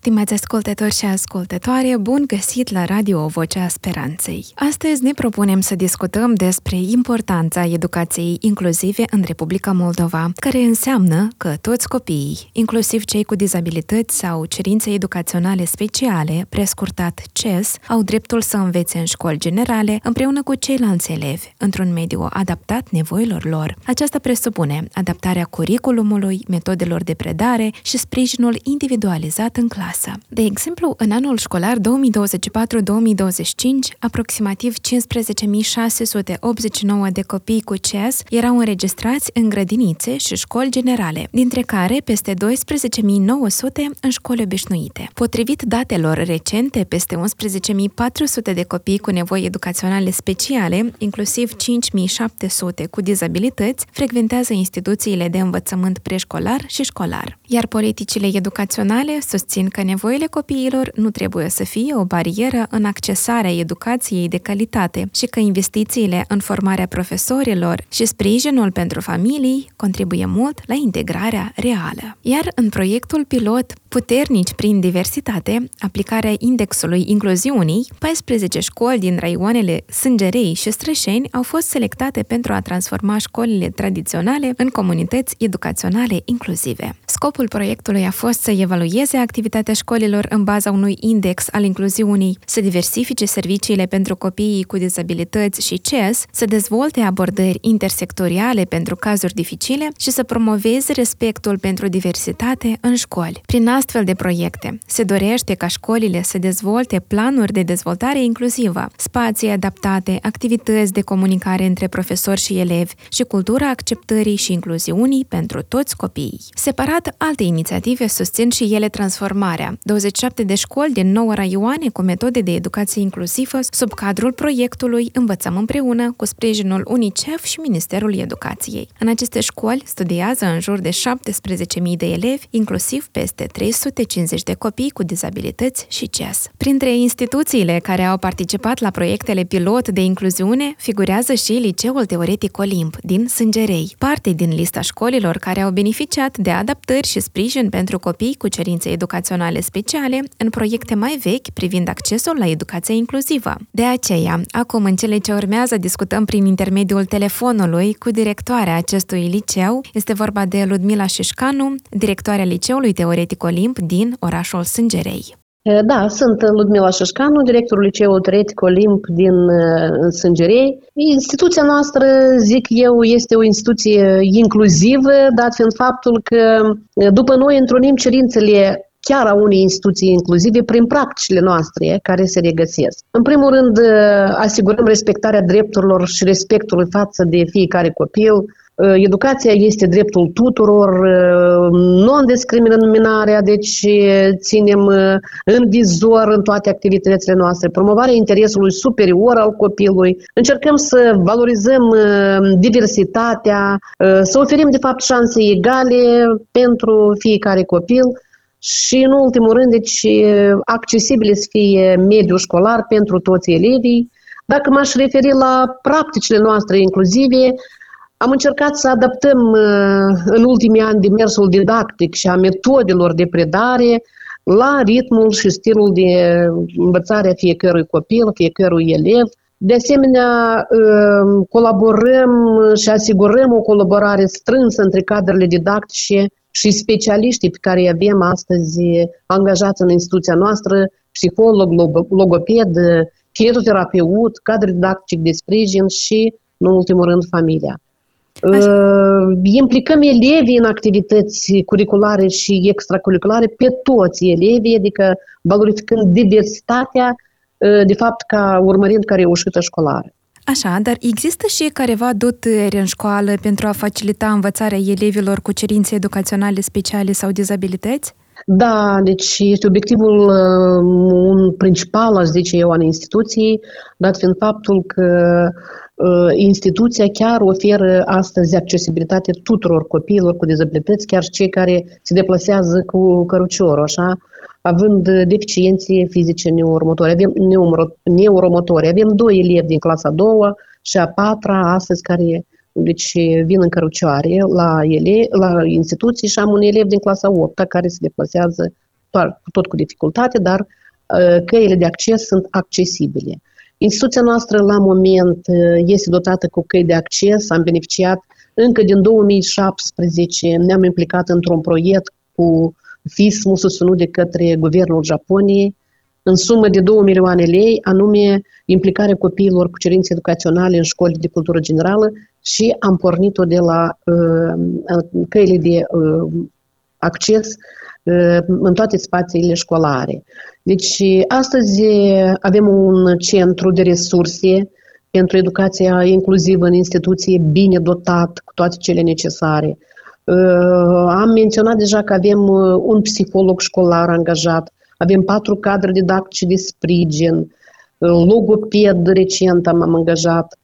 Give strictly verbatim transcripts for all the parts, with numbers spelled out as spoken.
Stimați ascultători și ascultătoare, bun găsit la Radio Vocea Speranței! Astăzi ne propunem să discutăm despre importanța educației inclusive în Republica Moldova, care înseamnă că toți copiii, inclusiv cei cu dizabilități sau cerințe educaționale speciale, prescurtat C E S, au dreptul să învețe în școli generale împreună cu ceilalți elevi, într-un mediu adaptat nevoilor lor. Aceasta presupune adaptarea curriculumului, metodelor de predare și sprijinul individualizat în clasă. De exemplu, în anul școlar două mii douăzeci și patru două mii douăzeci și cinci, aproximativ cincisprezece mii șase sute optzeci și nouă de copii cu C E S erau înregistrați în grădinițe și școli generale, dintre care peste doisprezece mii nouă sute în școli obișnuite. Potrivit datelor recente, peste unsprezece mii patru sute de copii cu nevoi educaționale speciale, inclusiv cinci mii șapte sute cu dizabilități, frecventează instituțiile de învățământ preșcolar și școlar. Iar politicile educaționale susțin că nevoile copiilor nu trebuie să fie o barieră în accesarea educației de calitate și că investițiile în formarea profesorilor și sprijinul pentru familii contribuie mult la integrarea reală. Iar în proiectul pilot Puternici prin diversitate, aplicarea indexului incluziunii, paisprezece școli din raioanele Sângerei și Strășeni au fost selectate pentru a transforma școlile tradiționale în comunități educaționale inclusive. Scopul proiectului a fost să evalueze activitatea școlilor în baza unui index al incluziunii, să diversifice serviciile pentru copiii cu dizabilități și C E S, să dezvolte abordări intersectoriale pentru cazuri dificile și să promoveze respectul pentru diversitate în școli. Prin astfel de proiecte, se dorește ca școlile să dezvolte planuri de dezvoltare inclusivă, spații adaptate, activități de comunicare între profesori și elevi și cultura acceptării și incluziunii pentru toți copiii. Separat, alte inițiative susțin și ele transformarea. douăzeci și șapte de școli din nouă raioane cu metode de educație inclusivă sub cadrul proiectului Învățăm împreună cu sprijinul UNICEF și Ministerul Educației. În aceste școli studiază în jur de șaptesprezece mii de elevi, inclusiv peste trei sute cincizeci de copii cu dizabilități și C E S. Printre instituțiile care au participat la proiectele pilot de incluziune figurează și Liceul Teoretic Olimp din Sângerei, parte din lista școlilor care au beneficiat de adaptări și sprijin pentru copii cu cerințe educaționale speciale în proiecte mai vechi privind accesul la educația inclusivă. De aceea, acum în cele ce urmează discutăm prin intermediul telefonului cu directoarea acestui liceu. Este vorba de Ludmila Șișcanu, directoarea Liceului Teoretic Olimp din orașul Sângerei. Da, sunt Ludmila Șișcanu, directorul Liceului Teoretic Olimp din Sângerei. Instituția noastră, zic eu, este o instituție inclusivă, dat fiind faptul că după noi întrunim cerințele chiar a unei instituții inclusive prin practicile noastre care se regăsesc. În primul rând, asigurăm respectarea drepturilor și respectului față de fiecare copil. Educația este dreptul tuturor, non-discriminarea, deci ținem în vizor în toate activitățile noastre, promovarea interesului superior al copilului, încercăm să valorizăm diversitatea, să oferim de fapt șanse egale pentru fiecare copil și în ultimul rând, deci accesibile să fie mediul școlar pentru toți elevii. Dacă m-aș referi la practicile noastre inclusive, am încercat să adaptăm în ultimii ani demersul didactic și a metodelor de predare la ritmul și stilul de învățare a fiecărui copil, fiecărui elev. De asemenea, colaborăm și asigurăm o colaborare strânsă între cadrele didactice și specialiștii pe care îi avem astăzi angajați în instituția noastră, psiholog, logoped, kinezoterapeut, cadru didactic de sprijin și, în ultimul rând, familia. Așa. Implicăm elevii în activități curriculare și extracurriculare, pe toți elevii, adică valorificând diversitatea, de fapt, ca urmărind ca reușită școlară. Așa, dar există și careva dotări în școală pentru a facilita învățarea elevilor cu cerințe educaționale speciale sau dizabilități? Da, deci este obiectivul un principal, aș zice eu, al instituției, dat fiind faptul că instituția chiar oferă astăzi accesibilitate tuturor copiilor cu dizabilități, chiar și cei care se deplasează cu căruciorul, așa, având deficiențe fizice neuromotorii. Avem neuromotori. Avem doi elevi din clasa a doua și a patra astăzi care deci vin în cărucioare la, ele, la instituții și am un elev din clasa a opta care se deplasează tot cu dificultate, dar căile de acces sunt accesibile. Instituția noastră la moment este dotată cu căi de acces, am beneficiat încă din două mii șaptesprezece, ne-am implicat într-un proiect cu FISM susținut de către Guvernul Japoniei, în sumă de două milioane lei, anume implicarea copiilor cu cerințe educaționale în școli de cultură generală și am pornit-o de la uh, căile de uh, acces uh, în toate spațiile școlare. Deci astăzi avem un centru de resurse pentru educația inclusivă în instituție bine dotat cu toate cele necesare. Uh, am menționat deja că avem un psiholog școlar angajat, avem patru cadre didactice de sprijin, logoped recent am angajat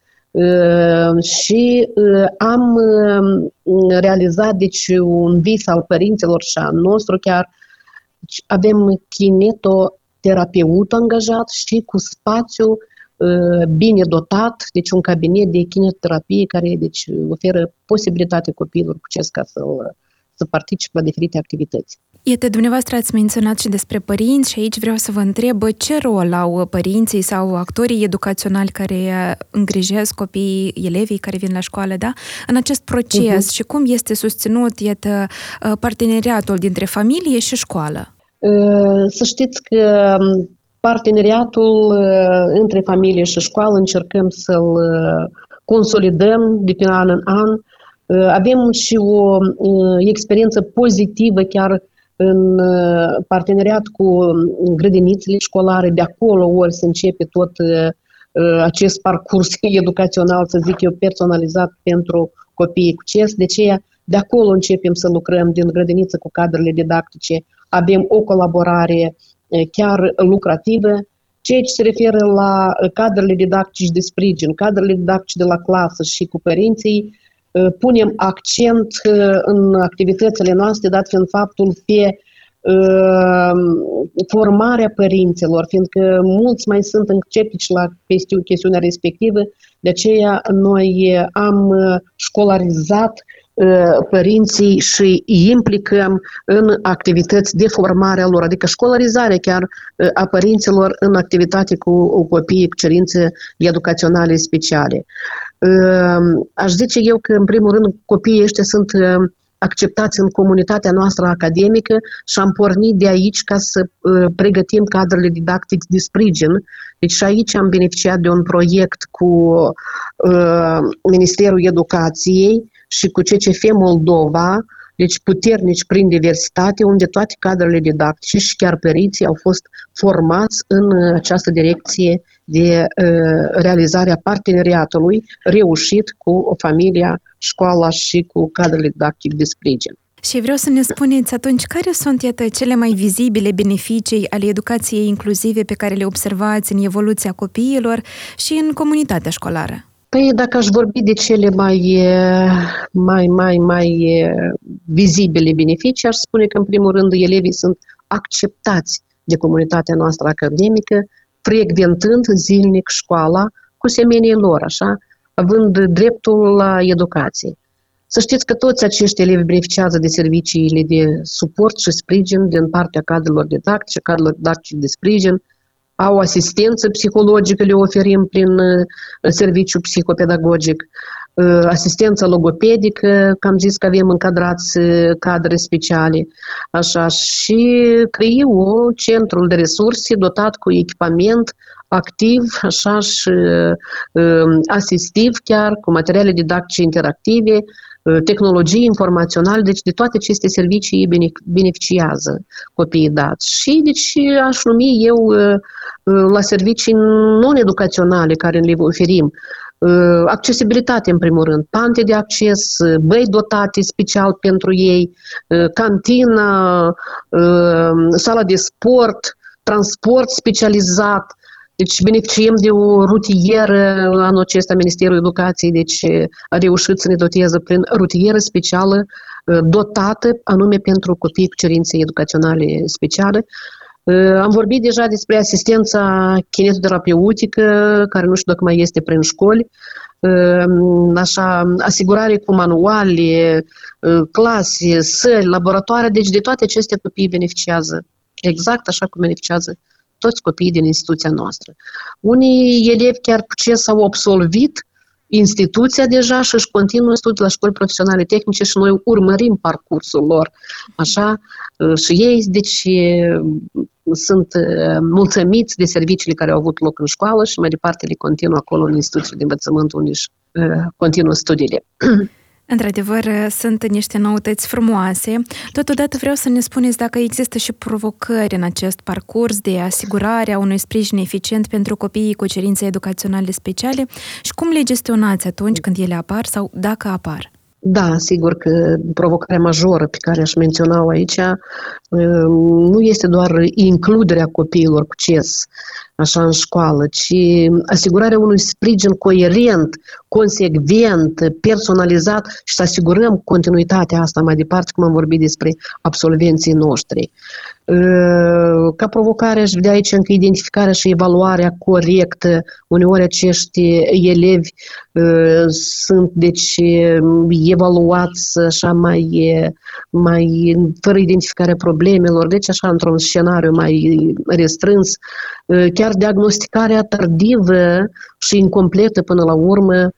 și am realizat deci un vis al părinților și a nostru chiar. Avem kinetoterapeut angajat și cu spațiu bine dotat, deci un cabinet de kinetoterapie care deci oferă posibilitate copiilor cu C E S ca să să participe la diferite activități. Iată, dumneavoastră ați menționat și despre părinți și aici vreau să vă întreb ce rol au părinții sau actorii educaționali care îngrijesc copiii, elevii care vin la școală, da? În acest proces uh-huh. și cum este susținut, iată, parteneriatul dintre familie și școală? Să știți că parteneriatul între familie și școală încercăm să-l consolidăm de pe an în an. Avem și o experiență pozitivă chiar în parteneriat cu grădinițele școlare, de acolo ori se începe tot acest parcurs educațional, să zic eu, personalizat pentru copiii cu C E S. De aceea, de acolo începem să lucrăm din grădiniță cu cadrele didactice. Avem o colaborare chiar lucrativă. Ceea ce se referă la cadrele didactice de sprijin, cadrele didactice de la clasă și cu părinții, punem accent în activitățile noastre, dat fiind faptul pe formarea părinților, fiindcă mulți mai sunt sceptici la chestiunea respectivă, de aceea noi am școlarizat părinții și îi implicăm în activități de formare a lor, adică școlarizarea chiar a părinților în activitate cu copiii cu cerințe educaționale speciale. Aș zice eu că, în primul rând, copiii ăștia sunt acceptați în comunitatea noastră academică și am pornit de aici ca să pregătim cadrele didactice de sprijin. Deci și aici am beneficiat de un proiect cu Ministerul Educației și cu C C F Moldova, deci puternici prin diversitate, unde toate cadrele didactice și chiar părinții au fost formați în această direcție de uh, realizarea parteneriatului reușit cu familia, școala și cu cadrele didactice de sprijin. Și vreau să ne spuneți atunci care sunt, iată, cele mai vizibile beneficii ale educației inclusive pe care le observați în evoluția copiilor și în comunitatea școlară? Păi dacă aș vorbi de cele mai, mai, mai, mai vizibile beneficii, aș spune că în primul rând elevii sunt acceptați de comunitatea noastră academică, frecventând zilnic școala cu semenii lor, așa, având dreptul la educație. Să știți că toți acești elevi beneficiază de serviciile de suport și sprijin din partea cadrelor didactice, cadrelor didactice de sprijin, au asistență psihologică, le oferim prin serviciu psihopedagogic, asistență logopedică, că am zis că avem încadrați cadre speciale, așa, și creăm centrul de resurse dotat cu echipament activ, așa, și asistiv chiar, cu materiale didactice interactive, tehnologii informaționale, deci de toate aceste servicii beneficiază copiii dați. Și deci aș numi eu la servicii non-educaționale care le oferim, accesibilitate în primul rând, pante de acces, băi dotate special pentru ei, cantina, sala de sport, transport specializat. Deci beneficiem de o rutieră, anul acesta Ministerul Educației deci, a reușit să ne doteze prin rutieră specială dotată anume pentru copii cu cerințe educaționale speciale. Am vorbit deja despre asistența kinetoterapeutică, care nu știu dacă mai este prin școli, așa, asigurare cu manuale, clase, săli, laboratoare, deci de toate acestea copiii beneficiază. exact așa cum beneficiază toți copiii din instituția noastră. Unii elevi chiar ce s-au absolvit instituția deja și își continuă studiul la școli profesionale tehnice și noi urmărim parcursul lor. Așa, și ei, deci, sunt mulțumiți de serviciile care au avut loc în școală și mai departe le continuă acolo în instituțiile de învățământ unde își continuă studiile. Într-adevăr, sunt niște noutăți frumoase. Totodată vreau să ne spuneți dacă există și provocări în acest parcurs de asigurare a unui sprijin eficient pentru copiii cu cerințe educaționale speciale și cum le gestionați atunci când ele apar sau dacă apar. Da, sigur că provocarea majoră pe care aș menționa-o aici nu este doar includerea copiilor cu C E S așa în școală, ci asigurarea unui sprijin coerent, consecvent, personalizat și să asigurăm continuitatea asta mai departe, cum am vorbit despre absolvenții noștri. Ca provocare aș vedea aici încă identificarea și evaluarea corectă. Uneori acești elevi sunt deci evaluați așa mai, mai fără identificarea problemelor, deci așa într-un scenariu mai restrâns. Chiar diagnosticarea tardivă și incompletă până la urmă,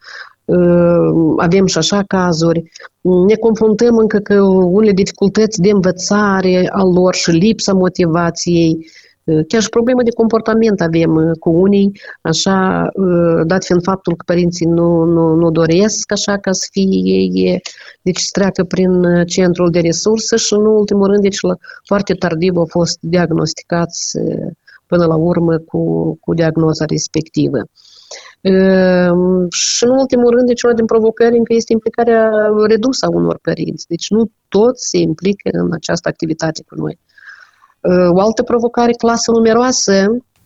avem și așa cazuri. Ne confruntăm încă cu unele dificultăți de învățare a lor și lipsa motivației. Chiar și problemă de comportament avem cu unii, așa, dat fiind faptul că părinții nu, nu, nu doresc așa ca să fie ei, deci să treacă prin centrul de resurse și în ultimul rând, deci foarte tardiv au fost diagnosticați până la urmă cu, cu diagnoza respectivă. Uh, și în ultimul rând, deci una din provocări încă este implicarea redusă a unor părinți. Deci nu toți se implică în această activitate cu noi. Uh, o altă provocare, clasă numeroasă.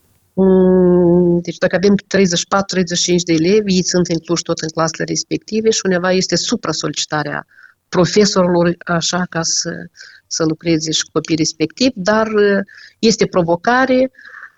Um, deci dacă avem treizeci și patru treizeci și cinci de elevi, ei sunt incluși tot în clasele respective și undeva este supra-solicitarea profesorilor așa ca să, să lucreze și cu copiii respectivi, dar uh, este provocare.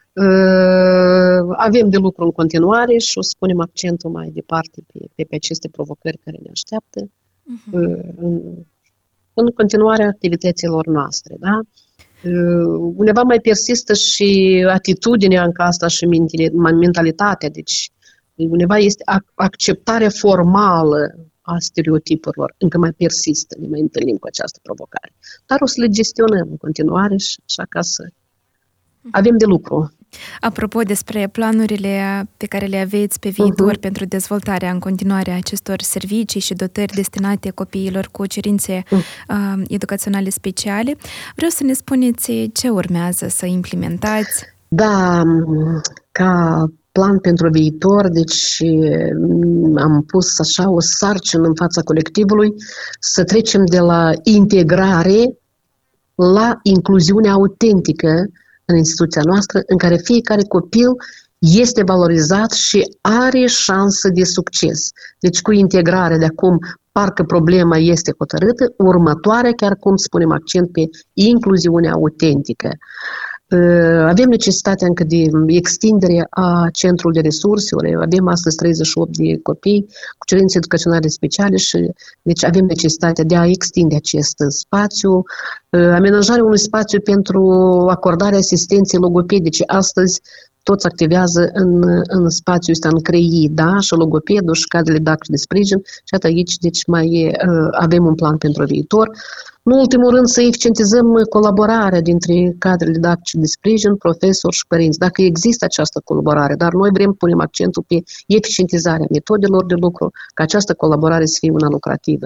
Uh, avem de lucru în continuare și o să punem accentul mai departe pe, pe, pe aceste provocări care ne așteaptă uh-huh. uh, în, în continuarea activităților noastre. Da? Uh, undeva mai persistă și atitudinea în asta și mentalitatea, deci undeva este acceptarea formală a stereotipurilor, încă mai persistă, ne mai întâlnim cu această provocare. Dar o să le gestionăm în continuare și așa ca să avem de lucru. Apropo despre planurile pe care le aveți pe viitor uh-huh. pentru dezvoltarea în continuare a acestor servicii și dotări destinate copiilor cu cerințe uh. uh, educaționale speciale, vreau să ne spuneți ce urmează să implementați. Da, ca plan pentru viitor, deci am pus așa o sarcină în fața colectivului să trecem de la integrare la incluziune autentică în instituția noastră, în care fiecare copil este valorizat și are șansă de succes. Deci cu integrarea de acum, parcă problema este hotărâtă, următoarea, chiar cum spunem accent pe incluziunea autentică. Avem necesitatea încă de extindere a centrului de resurse, avem astăzi treizeci și opt de copii cu cerințe educaționale speciale și deci avem necesitatea de a extinde acest spațiu, amenajarea unui spațiu pentru acordarea asistenței logopedice. Astăzi toți activează în, în spațiul ăsta, în C R E I, da? Și logopedul și cadrele didactice de sprijin și atât aici deci mai avem un plan pentru viitor. În ultimul rând, să eficientizăm colaborarea dintre cadrele didactice de sprijin, profesori și părinți. Dacă există această colaborare, dar noi vrem punem accentul pe eficientizarea metodelor de lucru, ca această colaborare să fie una lucrativă.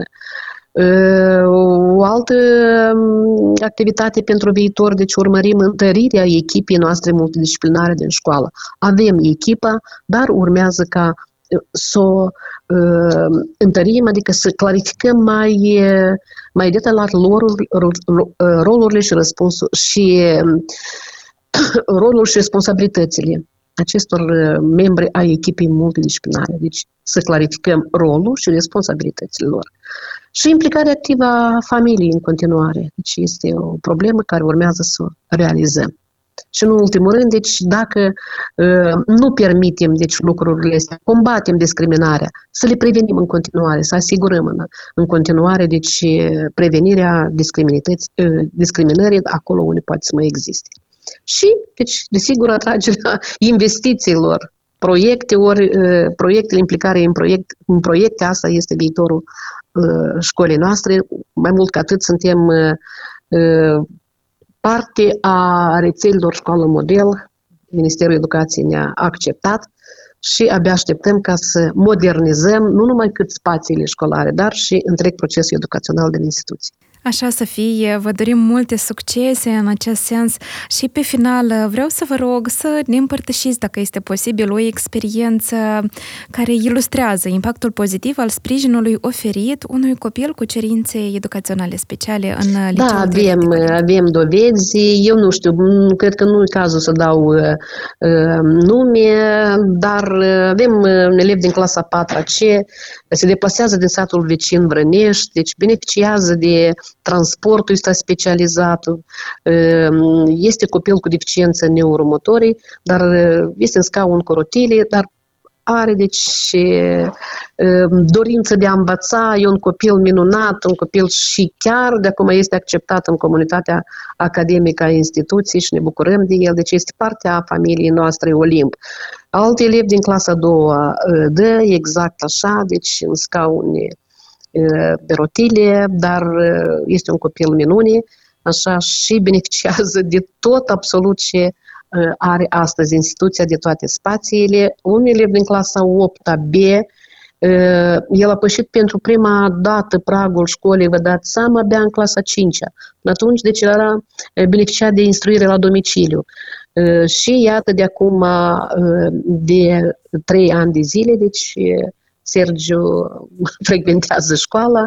O altă activitate pentru viitor, deci urmărim întărirea echipei noastre multidisciplinare din școală. Avem echipa, dar urmează ca să o uh, întărim, adică să clarificăm mai, mai detaliat rolul, rolurile și răspunsul și rolul și responsabilitățile acestor membri ai echipei multidisciplinare. Deci să clarificăm rolul și responsabilitățile lor. Și implicarea activă a familiei în continuare. Deci este o problemă care urmează să o realizăm. Și în ultimul rând, deci dacă uh, nu permitem deci, lucrurile astea, combatem discriminarea, să le prevenim în continuare, să asigurăm în, în continuare deci, prevenirea discriminării acolo unde poate să mai existe. și, deci, desigur, atragerea investițiilor, proiecte, ori proiectele, implicare în, proiect, în proiecte, asta este viitorul școlii noastre. Mai mult ca atât, suntem parte a rețelelor Școală Model. Ministerul Educației ne-a acceptat și abia așteptăm ca să modernizăm nu numai cât spațiile școlare, dar și întreg procesul educațional din instituții. Așa să fie, vă dorim multe succese în acest sens și pe final vreau să vă rog să ne împărtășiți, dacă este posibil, o experiență care ilustrează impactul pozitiv al sprijinului oferit unui copil cu cerințe educaționale speciale în liceul. Da, avem, avem dovezi, eu nu știu, cred că nu e cazul să dau uh, nume, dar avem un elev din clasa a patra C, se deplasează din satul vecin Vrănești, deci beneficiază de transportul ăsta specializat, este copil cu deficiență neuromotorii, dar este în scaun cu rotile, dar are deci dorință de a învăța, e un copil minunat, un copil și chiar de acum este acceptat în comunitatea academică a instituției și ne bucurăm de el, deci este parte a familiei noastre Olimp. Alt elev din clasa a doua dă exact așa, deci în scaune de rotile, dar este un copil minune, așa, și beneficiază de tot absolut ce are astăzi instituția, de toate spațiile. Un elev din clasa a opta B, el a pășit pentru prima dată pragul școlii, vă dați seama, abia în clasa a cincea. Atunci, deci, era beneficiat de instruire la domiciliu. Și iată, de acum, de trei ani de zile, deci Sergiu frecventează școala,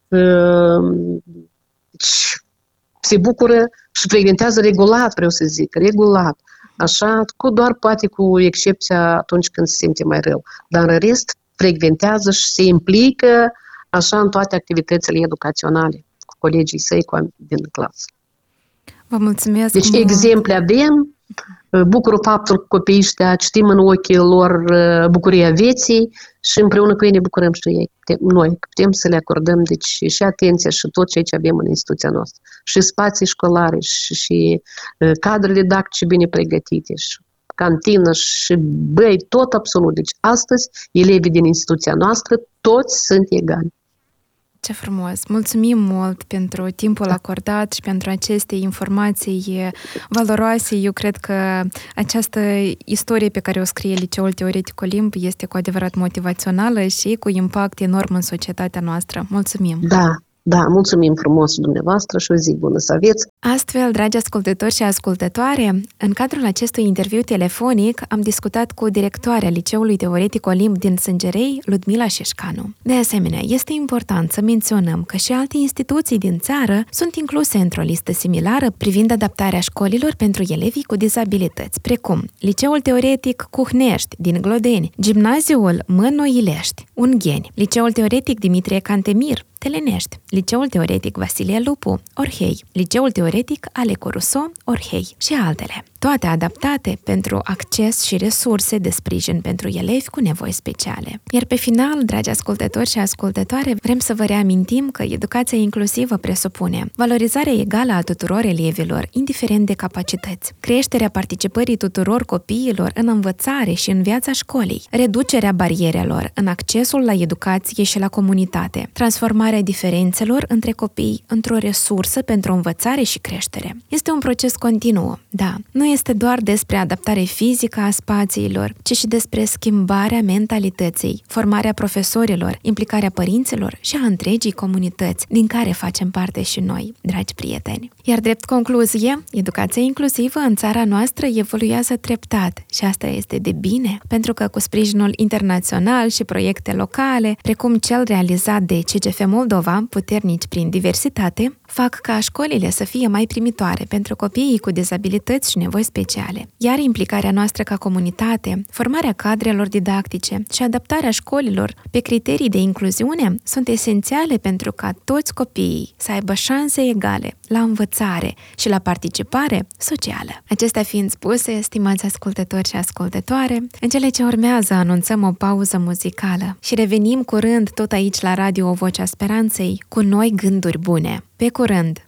se bucură și frecventează regulat, vreau să zic, regulat. Așa, cu doar poate cu excepția atunci când se simte mai rău. Dar în rest, frecventează și se implică așa în toate activitățile educaționale cu colegii săi din clasă. Vă mulțumesc! Deci mult. Exemple avem. Bucură faptul că copiii ăștia citim în ochii lor bucuria vieții și împreună cu ei ne bucurăm și ei. Noi putem să le acordăm deci, și atenția și tot ceea ce avem în instituția noastră. Și spații școlare și, și cadre didactice bine pregătite și cantină și băi, tot absolut. Deci astăzi elevii din instituția noastră toți sunt egali. Ce frumos! Mulțumim mult pentru timpul acordat și pentru aceste informații valoroase. Eu cred că această istorie pe care o scrie Liceul Teoretic Olimp este cu adevărat motivațională și cu impact enorm în societatea noastră. Mulțumim! Da! Da, mulțumim frumos dumneavoastră și o zi bună să aveți! Astfel, dragi ascultători și ascultătoare, în cadrul acestui interviu telefonic am discutat cu directoarea Liceului Teoretic Olimp din Sângerei, Ludmila Șeșcanu. De asemenea, este important să menționăm că și alte instituții din țară sunt incluse într-o listă similară privind adaptarea școlilor pentru elevii cu dizabilități, precum Liceul Teoretic Cuhnești din Glodeni, Gimnaziul Mănoilești, Ungheni, Liceul Teoretic Dimitrie Cantemir, Telenești, Liceul Teoretic Vasilie Lupu, Orhei, Liceul Teoretic Alecu Rousseau, Orhei și altele. Toate adaptate pentru acces și resurse de sprijin pentru elevi cu nevoi speciale. Iar pe final, dragi ascultători și ascultătoare, vrem să vă reamintim că educația inclusivă presupune valorizarea egală a tuturor elevilor, indiferent de capacități, creșterea participării tuturor copiilor în învățare și în viața școlii, reducerea barierelor în accesul la educație și la comunitate, transformarea diferențelor între copii într-o resursă pentru învățare și creștere. Este un proces continuu, da, nu este doar despre adaptare fizică a spațiilor, ci și despre schimbarea mentalității, formarea profesorilor, implicarea părinților și a întregii comunități, din care facem parte și noi, dragi prieteni. Iar drept concluzie, educația inclusivă în țara noastră evoluează treptat și asta este de bine, pentru că cu sprijinul internațional și proiecte locale, precum cel realizat de C G F Moldova, puternici prin diversitate, fac ca școlile să fie mai primitoare pentru copiii cu dizabilități și nevoi speciale. Iar implicarea noastră ca comunitate, formarea cadrelor didactice și adaptarea școlilor pe criterii de incluziune sunt esențiale pentru ca toți copiii să aibă șanse egale la învățare și la participare socială. Acestea fiind spuse, stimați ascultători și ascultătoare, în cele ce urmează anunțăm o pauză muzicală și revenim curând tot aici la Radio Vocea Speranței cu noi gânduri bune. Pe curând!